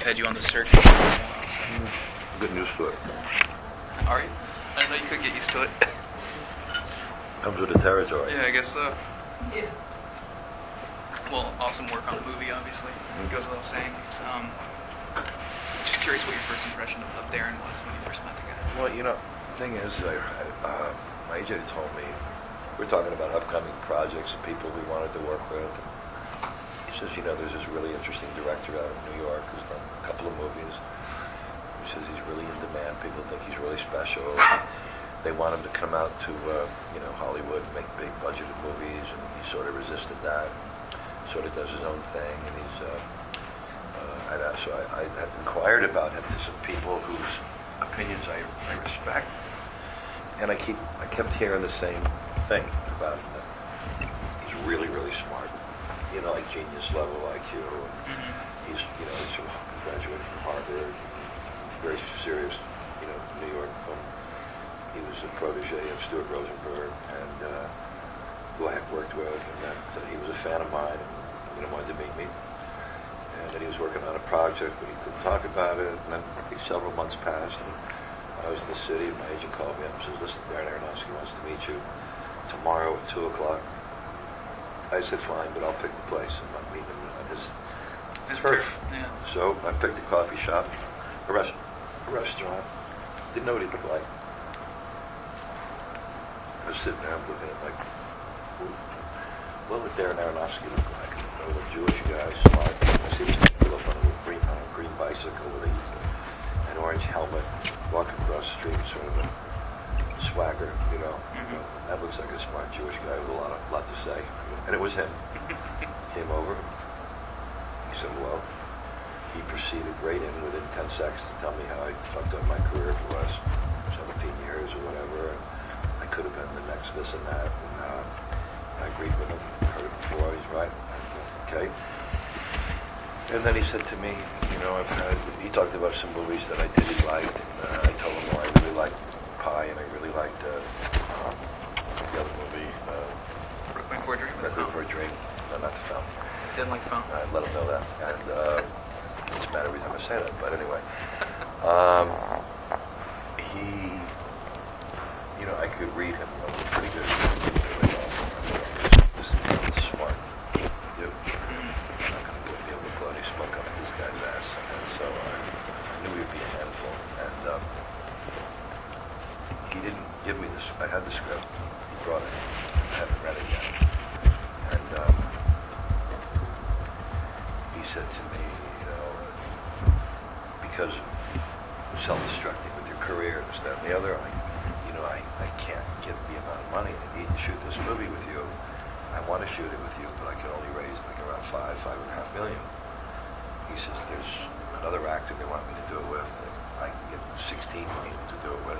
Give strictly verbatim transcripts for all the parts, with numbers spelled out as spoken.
I've had you on the search. Good news to it. Are you? I thought you could get used to it. Comes with the territory. Yeah, I guess so. Yeah. Well, awesome work on the movie, obviously. It goes without saying. Um, just curious what your first impression of, of Darren was when you first met the guy. Well, you know, the thing is, I, uh, my agent told me, we're talking about upcoming projects and people we wanted to work with. He says, you know, there's this really interesting director out of New York who's done a couple of movies. He says he's really in demand. People think he's really special. They want him to come out to, uh, you know, Hollywood and make big budgeted movies, and he sort of resisted that. Sort of does his own thing, and he's. Uh, uh, I'd, so I, I had inquired about him to some people whose opinions I, I respect, and I keep I kept hearing the same thing about him. That he's really, really smart. You know, like genius level I Q. And Mm-hmm. he's, you know, he's from graduated from Harvard. Very serious, you know, New York film. He was a protege of Stuart Rosenberg, and uh, who I had worked with, and that uh, he was a fan of mine, and you know, wanted to meet me. And then he was working on a project, but he couldn't talk about it. And then I think several months passed, and I was in the city, and my agent called me up and says, "Listen, Darren Aronofsky wants to meet you tomorrow at two o'clock." I said, "Fine, but I'll pick the place. I'm not meeting him at his His turf." Yeah. So I picked a coffee shop, a, rest, a restaurant. Didn't know what he looked like. I was sitting there, I'm looking at like, ooh, what would Darren Aronofsky look like? A little Jewish guy, smart. I see this guy up on a green, on a green bicycle with a, an orange helmet, walking across the street, sort of a swagger, you know. Mm-hmm. That looks like a smart Jewish guy with a lot, of, lot to say. And it was him. Came over. He said, well, he proceeded right in within ten seconds to tell me how I fucked up my career for the last seventeen years or whatever. And I could have been the next this and that. And uh, I agreed with him. Heard it before. He's right. Okay. And then he said to me, you know, I've had, he talked about some movies that I did he liked. And uh, I told him, well, I really liked Pie, and I really liked uh, um, the other movie, uh, Requiem for a Dream. Requiem for a Dream. No, not the film. Didn't like the film. I let him know that. And uh, it doesn't matter every time I say that, but anyway. Um, he, you know, I could read him pretty good. Really well. This is smart. Dude. I'm not going to be able to put any smoke up this guy's ass. And so uh, I knew he'd be a handful. And um, he didn't give me this. I had the script. He brought it. I haven't read it yet. And um, he said to me, you know, because you're self-destructing with your career, this, that, and the other, I, you know, I, I can't get the amount of money I need to shoot this movie with you. I want to shoot it with you, but I can only raise like around five, five and a half million. He says, there's another actor they want me to do it with that I can get sixteen million to do it with.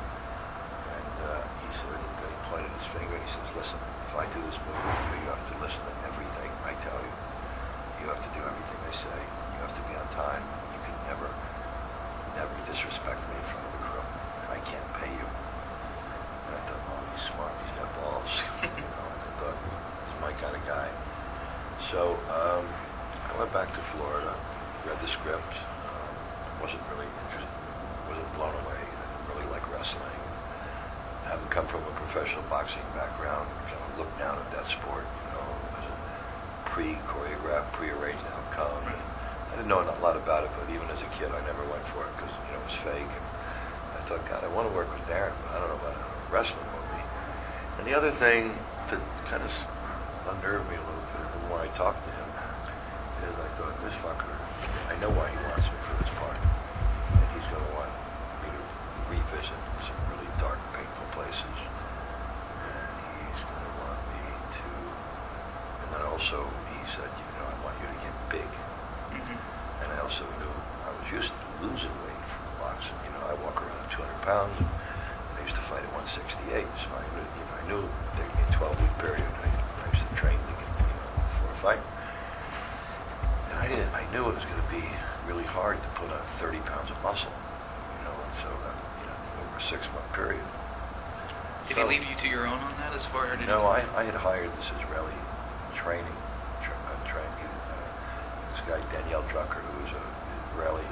And uh, he said, and then he pointed his finger and he says, listen, if I do this movie with you, you have to listen to everything I tell you. You have to do everything I say. You have to be on time. You can never, never disrespect me in front of the crew. And I can't pay you. And I thought, oh, he's smart. He's got balls. You know, and I thought, he's my kind of guy. So um, I went back to Florida, read the script. Um, wasn't really interested. Wasn't blown away. I didn't really like wrestling. Having come from a professional boxing background, so I looked down at that sport. You know, it was a pre-choreographed, pre-arranged outcome. And I didn't know a lot about it, but even as a kid, I never went for it because you know it was fake. And I thought, God, I want to work with Darren, but I don't know about a wrestling movie. And the other thing that kind of unnerved me a little bit the more I talked to him is I thought, this fucker, I know why he wants me for this part. And he's going to want me to revisit some really dark, painful places. And he's going to want me to, and then also he said, you know, I want you to get big. Mm-hmm. And I also knew I was used to losing weight from boxing. You know, I walk around at two hundred pounds. And I used to fight at one sixty-eight, so I, you know, I knew it would take me a twelve-week period. I, I used to train to get, you know, for a fight. And I didn't. I knew it was going to be really hard to put on thirty pounds of muscle. You know, and so that, you know, over a six-month period. Did so, he leave you to your own on that as far as? You know, I, I had hired this Israeli training, tra- uh, training uh, this guy Daniel Drucker, who was an Israeli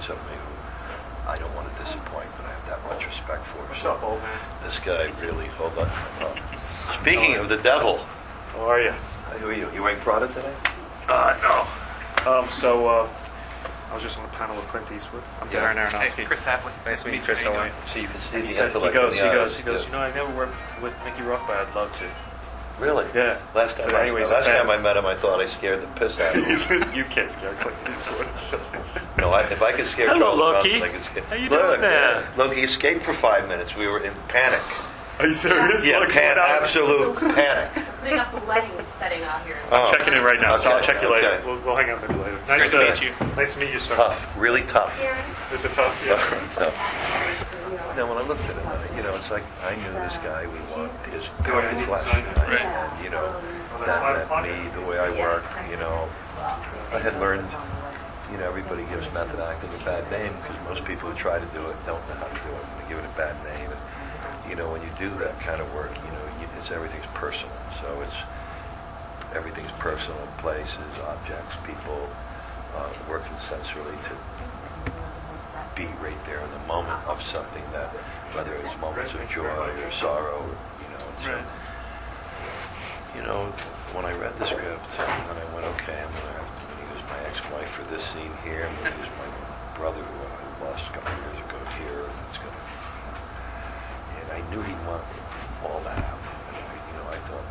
writes of me who I don't want to disappoint, but I have that much respect for. What's So up, old man? This guy really, hold on. Oh. Speaking of the devil, How are you? who are you? You wearing Prada today? Uh, no. Um, so, uh, I was just on the panel with Clint Eastwood. I'm Yeah. Darren Aronofsky. Hey, Chris Tapley. Nice to meet you, Chris. How you How are you? doing? So you can see And he, the said, he intellect goes, in he the goes, eyes. he goes, Good. you know, I never worked with Mickey Rourke, but I'd love to. Really? Yeah. Last time, So I, anyways, last a fan. time I met him, I thought I scared the piss out of him. You can't scare Clint Eastwood. No, I, if I could scare Hello, Charles Loki. Bronson, I could scare. How you Look, doing there? uh, Loki escaped for five minutes. We were in panic. Are you serious? Yeah, Look, pan, what happened? absolute panic. Putting up a wedding setting out here. Oh. Checking in right now, so I'll Okay, check you later. okay. We'll, we'll hang out maybe later. great Nice to uh, meet you. Nice to meet you, sir. Tough, really tough. Is it tough? Yeah. So, now when I looked at him, you know, it's like I knew this guy. We want his garbage last night, Right. and you know, that that me, the way I work. You know, I had learned. You know, everybody gives method acting a bad name because most people who try to do it don't know how to do it. They give it a bad name, and you know, when you do that kind of work, you know, you, it's everything's personal. So it's everything's personal. Places, objects, people, uh, working sensorily to be right there in the moment of something that, whether it's moments of joy or sorrow, or, you know. And so, Right. you know, when I read the script, and then I went, okay, I'm going to have to use my ex-wife for this scene here. I'm going to use my brother who I lost a couple of years ago here. And it's going to, and I knew he'd want all that. And I, you know, I thought,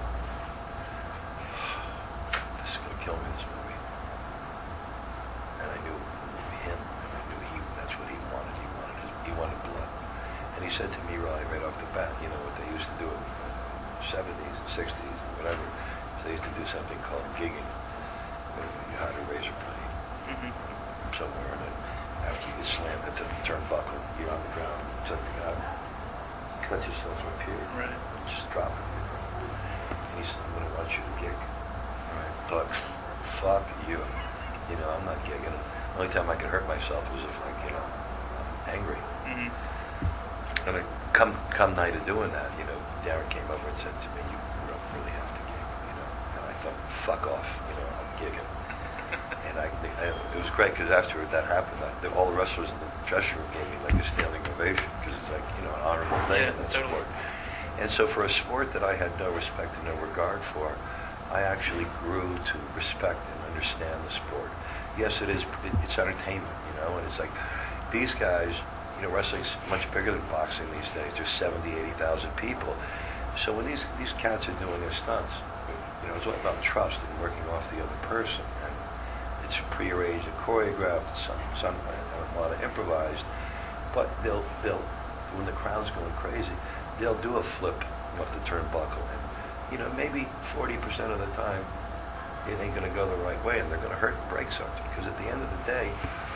this is going to kill me, this movie. And I knew him, and I knew he, that's what he wanted. He wanted his, he wanted blood. And he said to me right, right off the bat, you know, what they used to do in the seventies and sixties, whatever. So they used to do something called gigging. Where you had a razor blade Mm-hmm. somewhere, and then after you get slammed into the turnbuckle, you're on the ground, something out, cut yourself from here, Right. just drop it. And he said, I'm going to want you to gig. Right. Thought, fuck you. You know, I'm not gigging. The only time I could hurt myself was if, like, you know, I'm angry. Mm-hmm. And then come come night of doing that, you know, Darren came over and said to me, you don't really have to gig, you know. And I thought, fuck off, you know, I'm gigging. And I, I, it was great because after that happened, I, the, all the wrestlers in the dressing room gave me like a standing ovation because it's like, you know, an honorable thing Yeah, in that totally. sport. And so for a sport that I had no respect and no regard for, I actually grew to respect and understand the sport. Yes, it is, it, it's entertainment, you know, and it's like these guys, you know, wrestling's much bigger than boxing these days. There's seventy, eighty thousand people. So when these, these cats are doing their stunts, you know, it's all about trust and working off the other person. And it's prearranged and choreographed, some, some a lot of improvised. But they'll, they'll, when the crowd's going crazy, they'll do a flip off the turnbuckle. And, you know, maybe forty percent of the time, it ain't going to go the right way and they're going to hurt and break something. Because at the end of the day,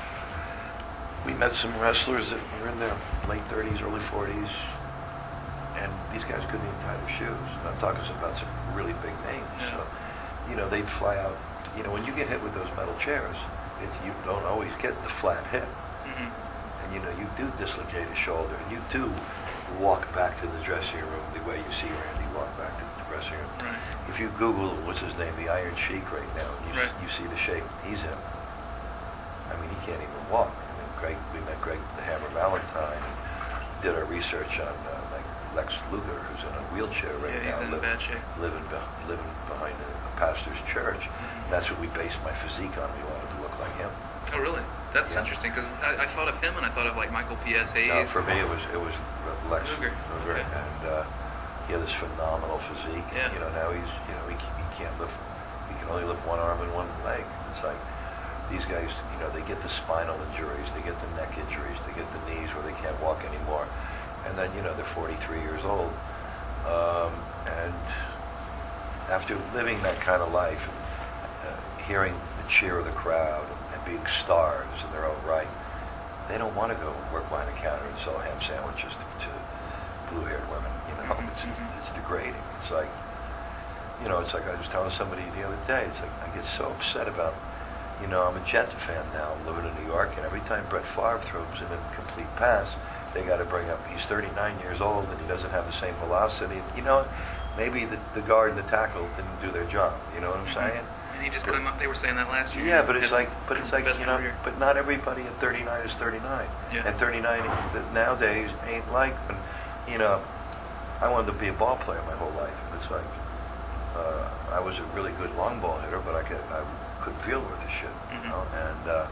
we met some wrestlers that were in their late thirties, early forties, and these guys couldn't even tie their shoes. And I'm talking about some really big names. Yeah. So, you know, they'd fly out. You know, when you get hit with those metal chairs, it's, you don't always get the flat hit. Mm-hmm. And, you know, you do dislocate a shoulder, and you do walk back to the dressing room the way you see Randy walk back to the dressing room. Right. If you Google, what's his name, the Iron Sheik right now, and you, Right. you see the shape he's in. I mean, he can't even walk. I mean, Greg, we met Greg the Hammer Valentine, and did our research on uh, like Lex Luger, who's in a wheelchair right Yeah, he's now, in living, bad shape. living, be- living behind a, a pastor's church. Mm-hmm. And that's what we based my physique on. We wanted to look like him. Oh, really? That's Yeah. interesting because I, I thought of him and I thought of like Michael P S. Hayes. No, for me, it was it was Lex Luger. Luger, Okay. and uh, he had this phenomenal physique. Yeah. You know, now he's you know he, he can't lift. He can only lift one arm and one leg. It's like these guys, you know, they get the spinal injuries, they get the neck injuries, they get the knees where they can't walk anymore, and then you know they're forty-three years old, um, and after living that kind of life, and, uh, hearing the cheer of the crowd and, and being stars in their own right, they don't want to go work behind a counter and sell ham sandwiches to, to blue-haired women. You know, it's Mhm. it's degrading. It's like, you know, it's like I was telling somebody the other day. It's like I get so upset about, you know, I'm a Jets fan now. I'm living in New York, and every time Brett Favre throws in a complete pass, they got to bring up he's thirty-nine years old and he doesn't have the same velocity. You know, maybe the, the guard and the tackle didn't do their job. You know what I'm Mhm. saying? And he just came up. They were saying that last year. Yeah, but it's Had like, but it's like, best you know, career. but not everybody at thirty-nine is thirty-nine. Yeah. And thirty-nine th- nowadays ain't like when, you know, I wanted to be a ball player my whole life. It's like, uh, I was a really good long ball hitter, but I could, I couldn't field worth a shit, you Mhm. know. And uh,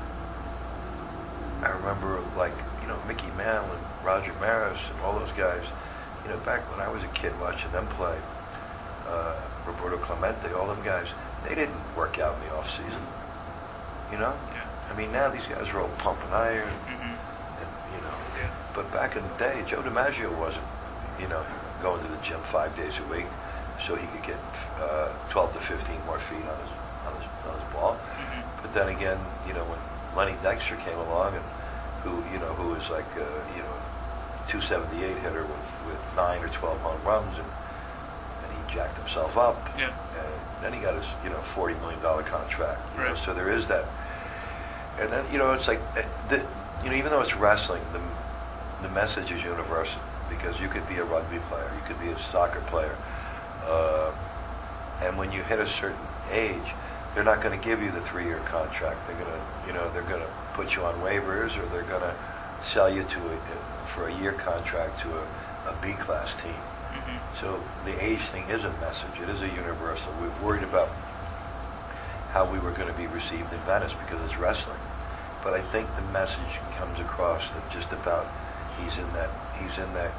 I remember, like, you know, Mickey Mantle and Roger Maris and all those guys. You know, back when I was a kid watching them play, uh, Roberto Clemente, all them guys, they didn't work out in the off season. You know. Yeah. I mean, now these guys are all pumping iron, Mhm. and you know. Yeah. But back in the day, Joe DiMaggio wasn't, you know, going to the gym five days a week so he could get uh, twelve to fifteen more feet on his on his, on his ball. Mhm. But then again, you know, when Lenny Dexter came along, and who, you know, who was like, uh, you know, two seventy-eight hitter with, with nine or twelve home runs, and and he jacked himself up. Yeah. And then he got his, you know, forty million dollar contract. You know, Right. so there is that. And then, you know, it's like, uh, the, you know, even though it's wrestling, the the message is universal, because you could be a rugby player, you could be a soccer player, uh, and when you hit a certain age, they're not going to give you the three-year contract. They're going to, you know, they're going to put you on waivers, or they're going to sell you to a, for a year contract to a, a B-class team. Mhm. So the age thing is a message. It is a universal. We're worried about how we were going to be received in Venice because it's wrestling. But I think the message comes across that just about he's in that he's in that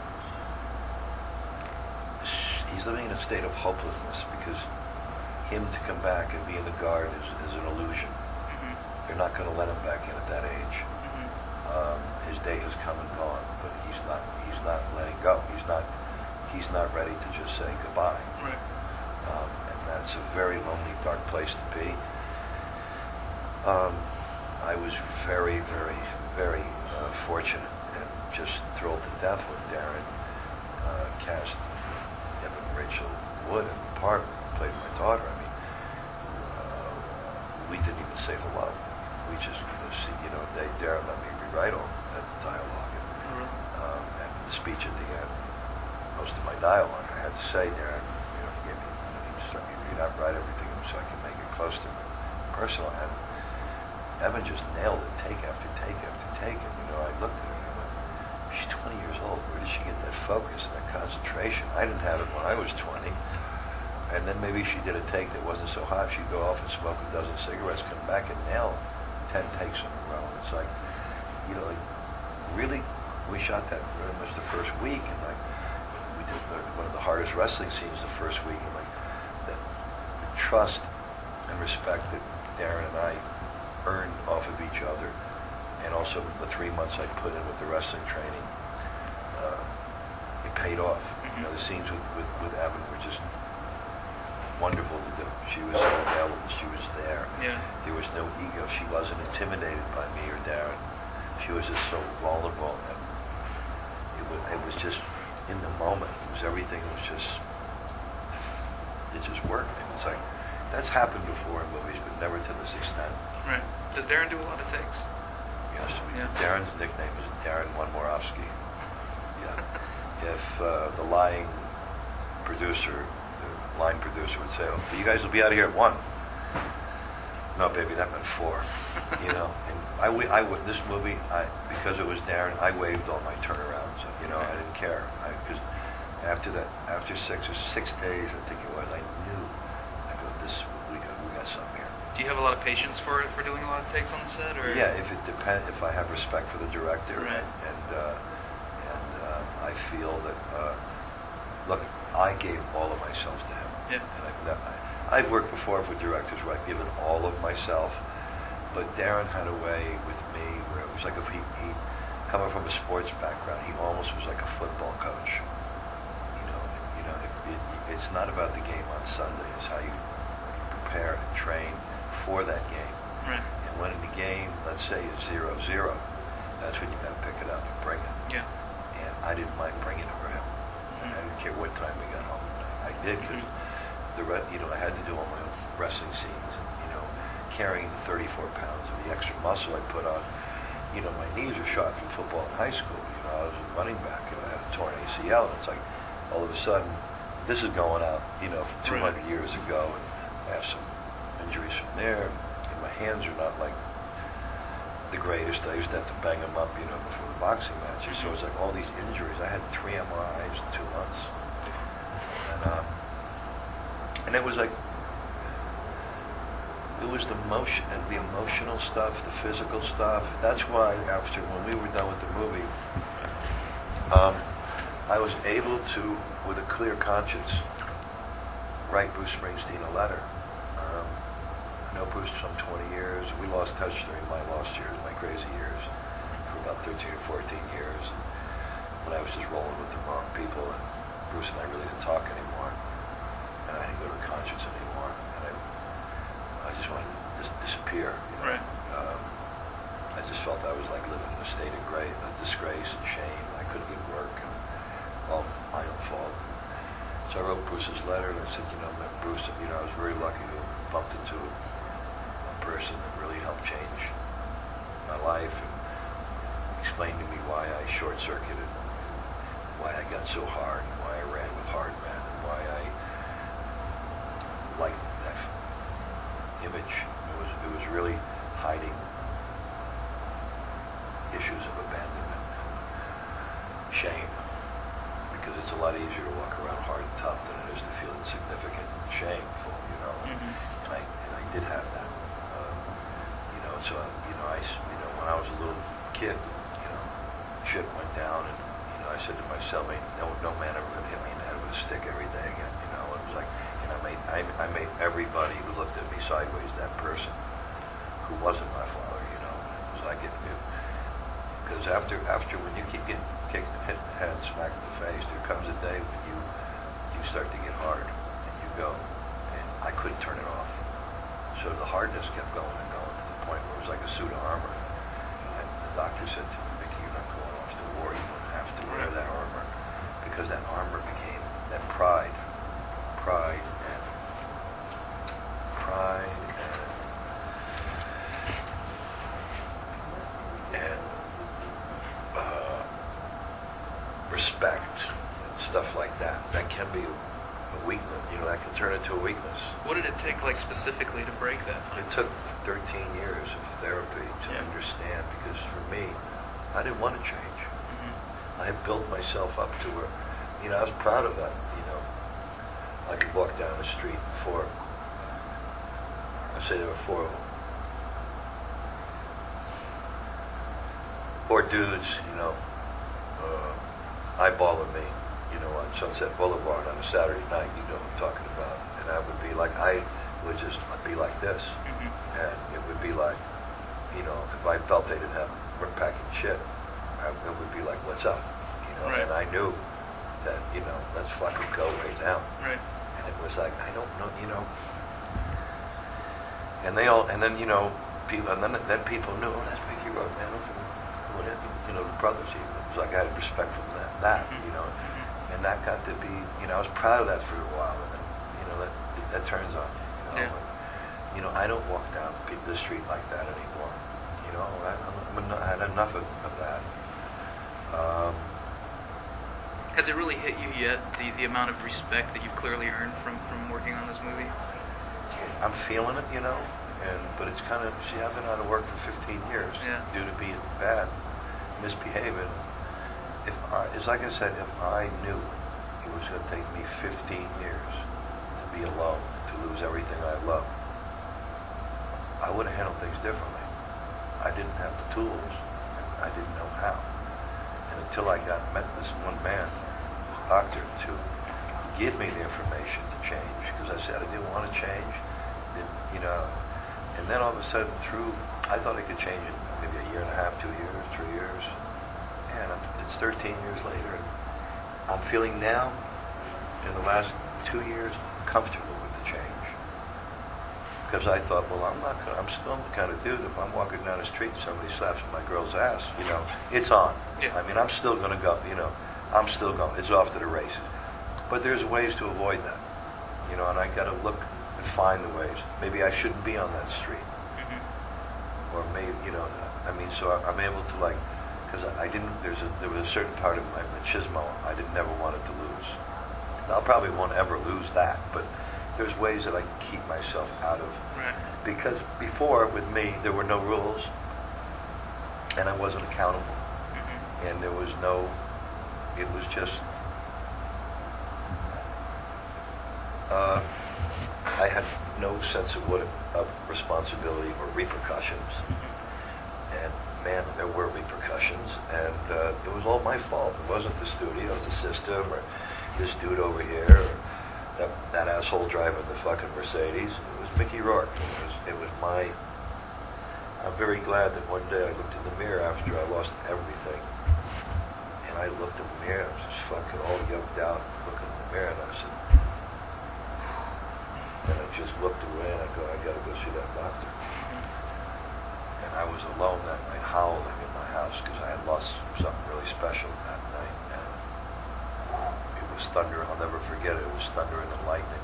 he's living in a state of hopelessness, because him to come back and be in the guard is, is an illusion. Mhm. They're not going to let him back in at that age. Mhm. Um, his day has come and gone, but he's not he's not letting go. He's not he's not ready to just say goodbye. Right. Um, and that's a very lonely, dark place to be. Um, I was very, very, very uh, fortunate and just thrilled to death when Darren uh, cast Evan Rachel Wood in the part and played my daughter. I mean, uh, we didn't even say hello. We just, you know, they, Darren let me rewrite all that dialogue, and, Mhm. um, and the speech at the end. Most of my dialogue I had to say, Darren, you know, he gave me, you know, he just let me read out, write everything so I can make it close to personal. And Evan just nailed it, take after take after take. And, you know, I looked at her and I went, she's twenty years old. Where did she get that focus and that concentration? I didn't have it when I was twenty. And then maybe she did a take that wasn't so hot. She'd go off and smoke a dozen cigarettes, come back and nail ten takes in a row. And it's like, you know, like, really, we shot that pretty much the first week. And, like, we did the, one of the hardest wrestling scenes the first week. And, like, the, the trust and respect that Darren and I earned off of each other, and also the three months I put in with the wrestling training, uh, it paid off. You know, the scenes with, with, with Evan were just wonderful to do. She was so available. She was there. Yeah. There was no ego. She wasn't intimidated by me or Darren. She was just so vulnerable, and it was, it was just in the moment. It was everything was just, it just worked. And it's like, that's happened before in movies, but never to this extent. Right. Does Darren do a lot of takes? Yes. Yeah. Darren's nickname is Darren One Morovsky. Yeah. If uh, the lying producer, the line producer would say, "Oh, you guys will be out of here at one." No, baby, that meant four. You know. And I, wa- I, wa- this movie, I, because it was Darren, I waived all my turnarounds. You know, I didn't care. Because after that, after six or six days, I think it was, I knew. I go, this, we got, we got something here. Do you have a lot of patience for for doing a lot of takes on the set, or? Yeah, if it depend, if I have respect for the director, Right. and and, uh, and uh, I feel that, uh, look, I gave all of myself to him. Yeah. And I've, never, I, I've worked before with directors where I've given all of myself, but Darren had a way with me where it was like if he, he coming from a sports background, he almost was like a football coach. You know, you know, it, it, it's not about the game on Sunday; it's how you prepare and train for that game. Right. And when in the game, let's say it's zero zero, that's when you got to pick it up and bring it. Yeah. And I didn't mind bringing it for him. Mhm. I didn't care what time we got home. I, I did because the re- you know I had to do all my own wrestling scenes, and you know, carrying the thirty-four pounds of the extra muscle I put on. You know, my knees are shot from football in high school. You know, I was a running back and I had a torn A C L. And it's like all of a sudden, this is going out. You know, from two hundred Right. years ago, and I have some injuries from there. And my hands are not like the greatest. I used to have to bang them up, you know, before the boxing matches. So it's like all these injuries. I had three M R Is in two months. And, um, and it was like, it was the motion and the emotional stuff, the physical stuff. That's why after, when we were done with the movie, um, I was able to, with a clear conscience, write Bruce Springsteen a letter. Um, I know Bruce for some twenty years. We lost touch during my lost years, my crazy years, for about thirteen or fourteen years. When I was just rolling with the wrong people, and Bruce and I really didn't talk anymore. And I didn't go to the concerts anymore. And I, I just wanted to just disappear. You know? Right. Um, I just felt I was like living in a state of great, of disgrace and shame. I couldn't get work, and all my own fault. So I wrote Bruce's letter, and I said, you know, Bruce, you know, I was very lucky to have bumped into a person that really helped change my life and explained to me why I short-circuited, why I got so hard, and why I ran with hard men, and why I liked that image. It was, it was really hiding issues of abandonment, shame. Because it's a lot easier to walk around hard and tough than it is to feel insignificant and shameful, you know. Mm-hmm. And I and I did have that, um, you know. So you know, I you know when I was a little kid, you know, shit went down, and you know, I said to myself, "Ain't no no man ever gonna hit me in the head with a stick every day again," you know. It was like, and I made I, I made everybody who looked at me sideways that person who wasn't my father, you know. It was like it. it Because after after when you keep getting kicked, hit in the head, smacked in the face, there comes a day when you you start to get hard and you go. And I couldn't turn it off. So the hardness kept going and going to the point where it was like a suit of armor. And the doctor said to me, "Mickey, you're not going off to war. You don't have to wear that armor." Because that armor became that pride, pride and pride and and uh, respect and stuff like that. That can be a weakness. You know, that can turn into a weakness. What did it take, like, specifically to break that? It took thirteen years of therapy to Yeah. understand, because for me, I didn't want to change. Mm-hmm. I had built myself up to where, you know, I was proud of that. You know, I could walk down the street before, I say there were four of them. Four dudes, you know, uh, eyeballing me, you know, on Sunset Boulevard on a Saturday night, you know what I'm talking about. And I would be like, I would just be like this. Mm-hmm. And it would be like, you know, if I felt they didn't have, were packing shit, I, it would be like, what's up? You know, Right. and I knew that, you know, let's fucking go right now. Right. And it was like, I don't know, you know. And they all, and then, you know, people, and then then people knew, oh, that's Mickey Rourke, man. Whatever, you know, the brothers even. It was like I had respect for that, that Mm-hmm. you know. Mm-hmm. And that got to be, you know, I was proud of that for a while. And then, you know, that that turns on you, you know. Yeah. And, you know, I don't walk down the street like that anymore. You know, I, I'm, I'm, I had enough of, of that. Um, Has it really hit you yet, the, the amount of respect that you've clearly earned from, from working on this movie? I'm feeling it, you know, and but it's kind of, see, I've been out of work for fifteen years Yeah. due to being bad, misbehaving. If I, it's like I said, if I knew it was going to take me fifteen years to be alone, to lose everything I love, I would have handled things differently. I didn't have the tools. I didn't know how. And until I got met this one man, this doctor, to give me the information to change, because I said I didn't want to change, didn't, you know. And then all of a sudden, through, I thought I could change in maybe a year and a half, two years, three years. And I'm, it's thirteen years later. And I'm feeling now, in the last two years, comfortable with the change. Because I thought, well, I'm not gonna, I'm still the kind of dude, if I'm walking down the street and somebody slaps my girl's ass, you know, it's on. Yeah. I mean, I'm still going to go, you know, I'm still going, it's off to the races. But there's ways to avoid that, you know, and I got to look and find the ways. Maybe I shouldn't be on that street. Mm-hmm. Or maybe, you know, I mean, so I'm able to, like, because I didn't, there's a, there was a certain part of my machismo I didn't never wanted to lose. I probably won't ever lose that, but there's ways that I can keep myself out of. Right. Because before, with me, there were no rules, and I wasn't accountable. Mm-hmm. And there was no, it was just, uh, I had no sense of what of responsibility or repercussions. And man, there were repercussions, and uh, it was all my fault. It wasn't the studio, it was the system, or this dude over here, or that, that asshole driving the fucking Mercedes. It was Mickey Rourke. It was, it was my. I'm very glad that one day I looked in the mirror after I lost everything, and I looked in the mirror. I was just fucking all yoked out, looking in the mirror, and I said, and I just looked away, and I go, I gotta go see that doctor. And I was alone that night, howling in my house because I had lost something really special that night. And it was thunder. I'll never forget it. It was thunder and lightning.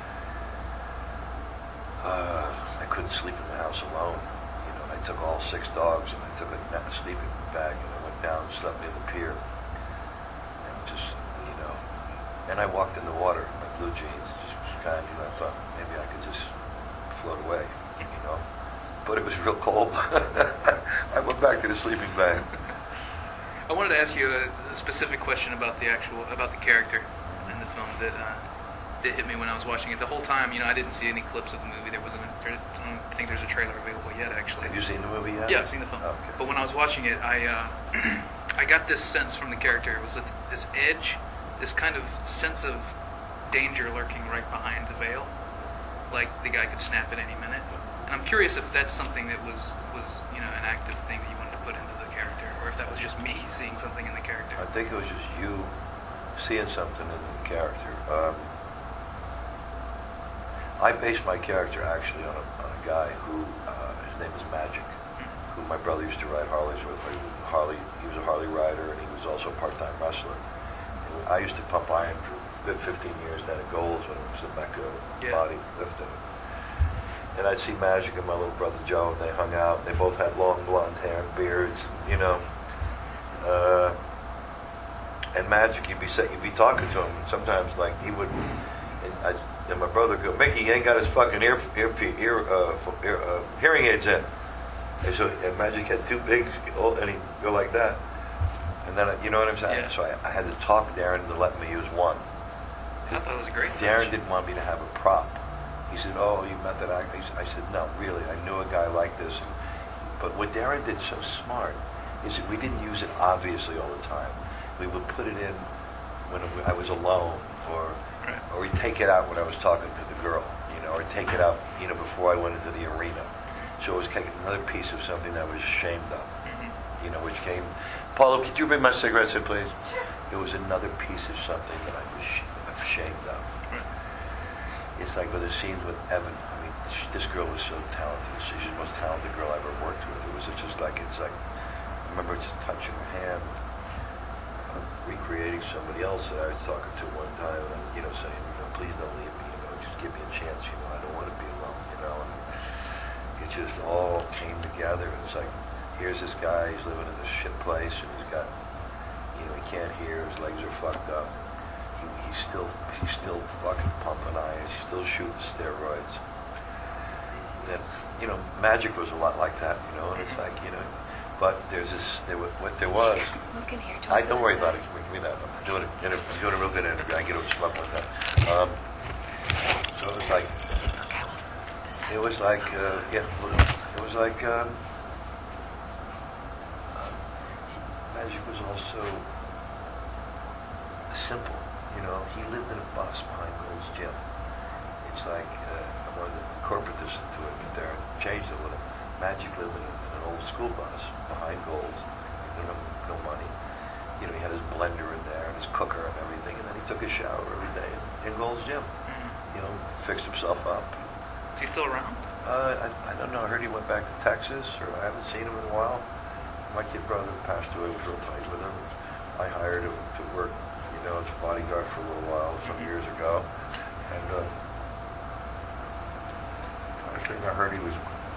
Uh, I couldn't sleep in the house alone. You know, and I took all six dogs and I took a, net, a sleeping bag and I went down and slept near the pier. And just, you know, and I walked in the water in my blue jeans. Just kind of, you know, I thought maybe I could just float away, you know. But it was real cold. I went back to the sleeping bag. I wanted to ask you a, a specific question about the actual, about the character in the film that uh, that hit me when I was watching it. The whole time, you know, I didn't see any clips of the movie. There wasn't. A, there, I don't think there's a trailer available yet, actually. Have you seen the movie yet? Yeah, I've seen the film. Okay. But when I was watching it, I uh, I got this sense from the character. It was that this edge, this kind of sense of danger lurking right behind the veil, like the guy could snap at any minute. And I'm curious if that's something that was, was you know, an active thing that you wanted to put into the character, or if that was just me seeing something in the character. I think it was just you seeing something in the character. Um, I based my character actually on a, on a guy who, uh, his name was Magic, mm-hmm. who my brother used to ride Harleys with. He was, Harley, he was a Harley rider, and he was also a part-time wrestler. And I used to pump iron for a good fifteen years down at Gold's when it was the Mecca yeah. body lifting. And I'd see Magic and my little brother Joe, and they hung out. And they both had long blonde hair and beards, you know. Uh, and Magic, you'd be you'd be talking to him, and sometimes like he would, and, I, and my brother would go, Mickey, he ain't got his fucking ear ear ear, uh, ear uh, hearing aids in. And so and Magic had two big, and he'd go like that. And then you know what I'm saying? Yeah. So I, I had to talk Darren to let me use one. I thought it was a great Darren touch. didn't want me to have a prop. He said, oh, you met that actor? I said, no, really, I knew a guy like this. But what Darren did so smart is that we didn't use it obviously all the time. We would put it in when I was alone, or right. or we'd take it out when I was talking to the girl, you know, or take it out, you know, before I went into the arena. So it was taking another piece of something that I was ashamed of, mm-hmm. you know, which came, Paulo, could you bring my cigarettes in, please? It was another piece of something that I was ashamed of. It's like with the scenes with Evan. I mean, she, this girl was so talented. She's the most talented girl I ever worked with. It was just like, it's like, I remember just touching her hand, uh, recreating somebody else that I was talking to one time, and, you know, saying, you know, please don't leave me, you know, just give me a chance, you know, I don't want to be alone, you know. And it just all came together. And it's like, here's this guy, he's living in this shit place, and he's got, you know, he can't hear, his legs are fucked up. He's still, he's still fucking pumping iron. He's still shooting steroids. And you know, Magic was a lot like that, you know. And it's like, you know, but there's this, there was, what there was. Smoke in here. I don't worry about it. Give me that. I'm doing it. I'm doing a real good interview. I get over smoke like that. Um, so it was like, it was like, uh, yeah, it was like. Um, uh, Magic was also simple. You know, he lived in a bus behind Gold's Gym. It's like, uh, I wanted to incorporate this into it, but Darren changed it a little. Magic lived in, a, in an old school bus behind Gold's. He didn't have no money. You know, he had his blender in there and his cooker and everything, and then he took a shower every day in, in Gold's Gym. Mm-hmm. You know, fixed himself up. Is he still around? Uh, I, I don't know. I heard he went back to Texas, or I haven't seen him in a while. My kid brother passed away. I was real tight with him. I hired him to work, you know, as a bodyguard for a little while, some years ago. And uh, I think I heard he was,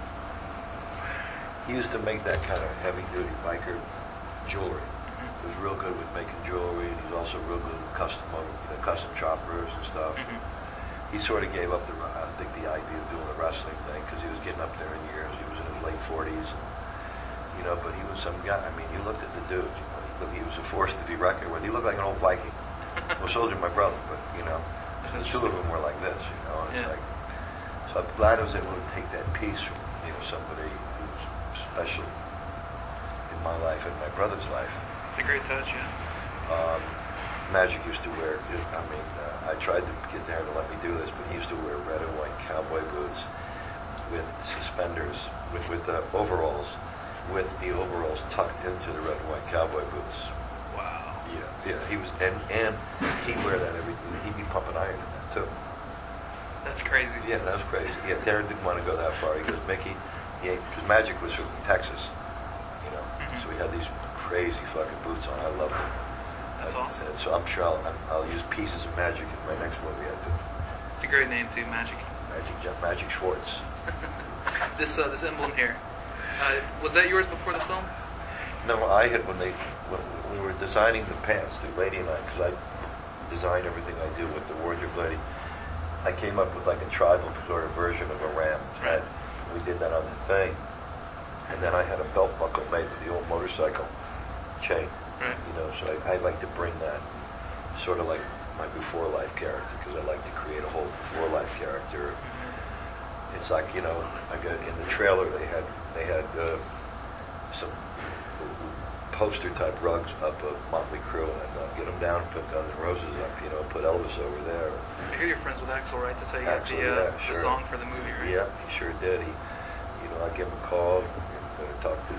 he used to make that kind of heavy-duty biker jewelry. He was real good with making jewelry, and he's also real good with custom, you know, custom choppers and stuff. Mm-hmm. he sort of gave up the, I think, the idea of doing the wrestling thing because he was getting up there in years. He was in his late forties, you know. But he was some guy. I mean, you looked at the dude. You know, he, looked, he was a force to be reckoned with. He looked like an old Viking. Well, so did my brother, but you know, That's the two of them were like this, you know. And Yeah. it's like, so I'm glad I was able to take that piece from, you know, somebody who's special in my life and my brother's life. It's a great touch, yeah. Um, Magic used to wear, I mean, uh, I tried to get there to let me do this, but he used to wear red and white cowboy boots with suspenders, with, with the overalls, with the overalls tucked into the red and white cowboy boots. Wow. Yeah, yeah, he was, and, and he'd wear that every, he'd be pumping iron in that too. That's crazy. Yeah, that was crazy. Yeah, Darren didn't want to go that far. He goes, Mickey, he ain't, because Magic was from Texas, you know, Mhm. so he had these crazy fucking boots on. I loved them. That's And- awesome. and so I'm sure I'll, I'll use pieces of Magic in my next movie. I do. It's a great name too, Magic. Magic, Jeff- Magic Schwartz. This uh, this emblem here, uh, was that yours before the film? No, I had when they when we were designing the pants, the lady and I, because I design everything I do with the wardrobe lady. I came up with like a tribal sort of version of a ram. Right. We did that on the thing, and then I had a belt buckle made with the old motorcycle chain. Right. You know, so I, I like to bring that sort of like my before life character because I like to create a whole before life character. It's like, you know, I got in the trailer they had they had uh, some poster type rugs up of Motley Crue, and I thought, get them down, put Guns N' Roses up, you know, put Elvis over there. I hear you're friends with Axl, right? That's how you got Axl, the, uh, yeah, the sure. song for the movie, right? Yeah, he sure did. He, you know, I gave him a call, and, uh, talked to,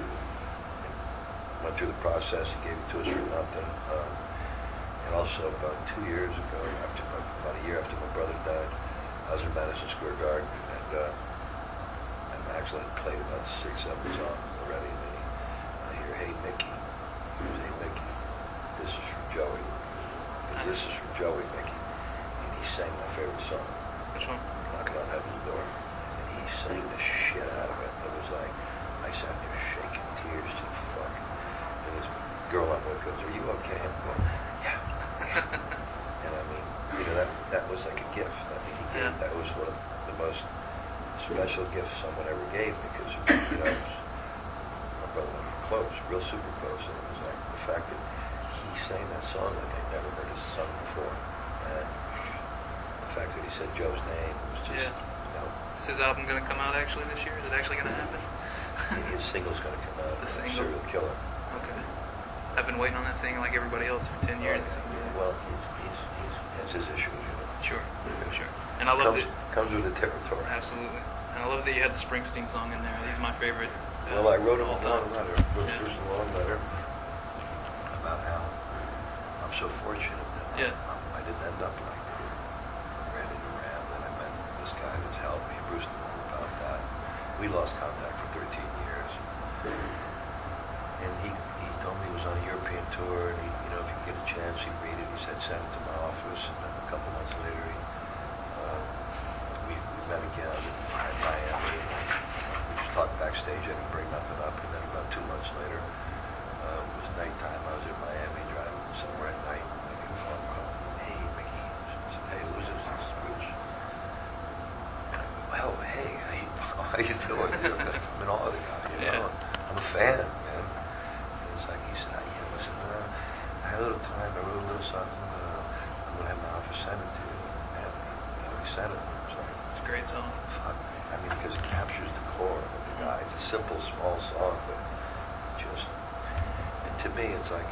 went through the process. He gave it to us for nothing. Um, and also about two years ago, after my, about a year after my brother died, I was in Madison Square Garden, and uh, and Axl had played about six, seven songs already, and then he, I hear, "Hey Mickey," he goes, "Hey Mickey, this is from Joey. This is from Joey, Mickey," and he sang my favorite song. Which one? Knocking on Heaven's Door. And he sang the shit out of it. It was like, I sat there shaking tears, just fucking. And this girl I'm with goes, "Are you okay?" I'm going, "Yeah." And I mean, you know, that that was like a gift. I mean, he gave, Yeah. that was one of the most special gifts someone ever gave me because, you know, it was, my brother and I were close, real super close. And it was like the fact that he sang that song like I'd never heard it sung before. And the fact that he said Joe's name was just, Yeah. you know, Is his album going to come out actually this year? Is it actually going to happen? his single's going to come out. The uh, single? Serial Killer. Okay. I've been waiting on that thing like everybody else for ten years. It seems. Well, he's, he's, he's, has his issues, you know. Sure, sure. And I love comes, that. comes with the territory. Absolutely. And I love that you had the Springsteen song in there. He's my favorite. uh, Well, I wrote him of a all long time. letter, wrote Yeah. Bruce a long letter about how I'm so fortunate that Yeah. I'm, I didn't end up like Randy Duran, and I met this guy that's helped me. Bruce knew about that. We lost contact for thirteen years. And he, he told me he was on a European tour, and he, you know, if you get a chance, he'd read it. He said, send it to my office. And then a couple months later, he, uh, we, we met again in Miami. We just talked backstage. I didn't bring nothing up. And then about two months later, uh, it was nighttime. I was in Miami driving somewhere at night. I get a phone call. Hey, Mickey. I said, hey, who's this? This is Bruce. And I go, well, hey, how you, how you doing? You know, 'cause I'm in awe of the guy, you know. Yeah. I'm a fan, man. And it's like he said, oh, yeah, listen, uh, I had a little time. I wrote a little something. Uh, I'm going to have my office send it to you. And, you know, he sent it. I was like, It's a great song. fuck, man. I mean, because it captures the core of the guy. It's a simple, small song, but just, and to me, it's like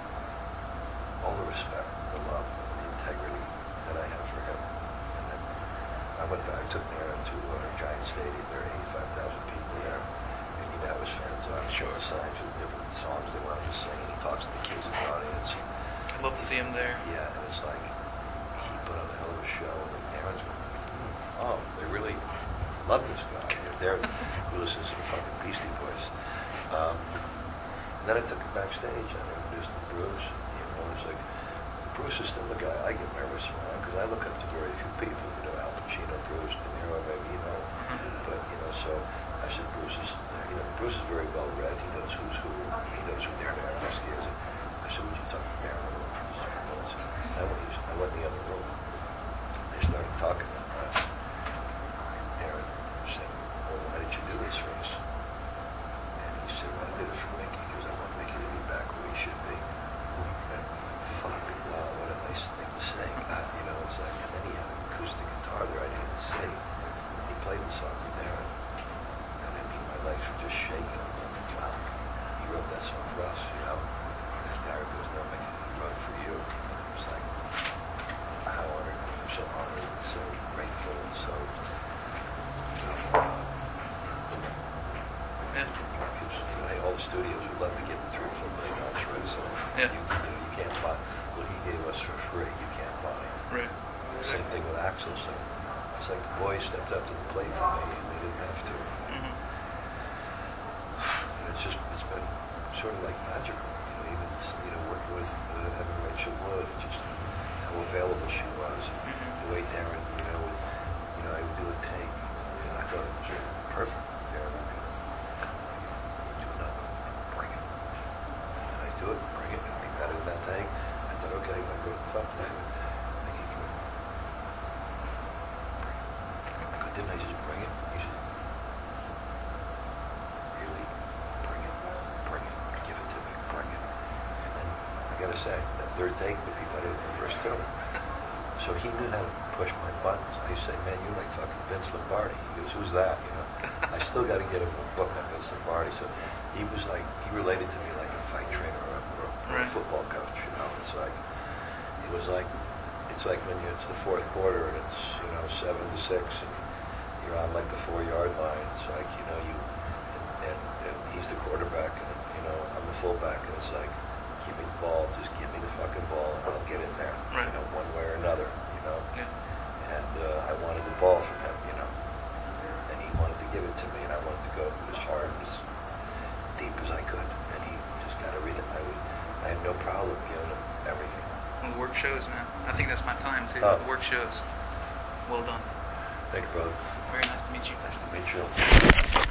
all the respect, the love, the integrity that I have for him. And then I went back, took Aaron to uh, Giant Stadium. There are eighty-five thousand people there. And he met his fans on Sure. the signs with different songs they wanted to sing. And he talks to the kids in the audience. I'd love to see him there. Yeah, and it's like he put on a hell of a show. And Aaron's going, oh, they really love this guy. They're who listens to the fucking Beastie Boys. Um, and then I took him backstage and I introduced him to Bruce. You know, it's like Bruce is still the guy I get nervous around because I look up to very few people. You know, Al Pacino, Bruce, De Niro, maybe, you know. But you know, so I said Bruce is, you know, Bruce is very well read. He knows who's who. He knows who Darren Aronofsky is. I said, would you talk to Darren for just a few minutes? I went, I went in the other room. They started talking. love to give him three or four million dollars for it. So Yeah. you, you, know, you can't buy what he gave us for free. You can't buy it. Right. Same thing with Axel. So it's like the boys stepped up to the plate for me, and they didn't have to. Mm-hmm. And it's just it's been sort of like magical. You know, even you know working with uh, having Rachel Wood, and just how available she was. Mhm. The way Darren, you know, would, you know, I would do a take. You know, I thought it was really perfect. Darren would go, do another, bring it. And I do it, bring it, and be better than that take. I thought, okay, if I go fuck that, I can go. Bring it. Didn't I just bring it? You should really bring it, bring it, give it to me, bring it. And then I gotta say, that third take would be better than the first two. So he knew how to push my buttons. I used to say, man, you're like fucking Vince Lombardi. He goes, who's that? You know, I still got to get him a book on Vince Lombardi. So he was like, he related to me like a fight trainer or a, or a Right. football coach. You know, it's like, it was like, it's like when you, it's the fourth quarter and it's, you know, seven to six and you're on like the four yard line. It's like, you know, you, and, and, and he's the quarterback and, you know, I'm the fullback and it's like, give me the ball, just give me the fucking ball and I'll get in there. Right. You know, one way or another, you know. Yeah. And uh, I wanted the ball from him, you know. And he wanted to give it to me and I wanted to go as hard, as deep as I could. And he just got everything. I would, I had no problem giving him everything. Well, the work shows, man. I think that's my time too. Oh. The work shows. Well done. Thank you, brother. Very nice to meet you. Nice to meet you.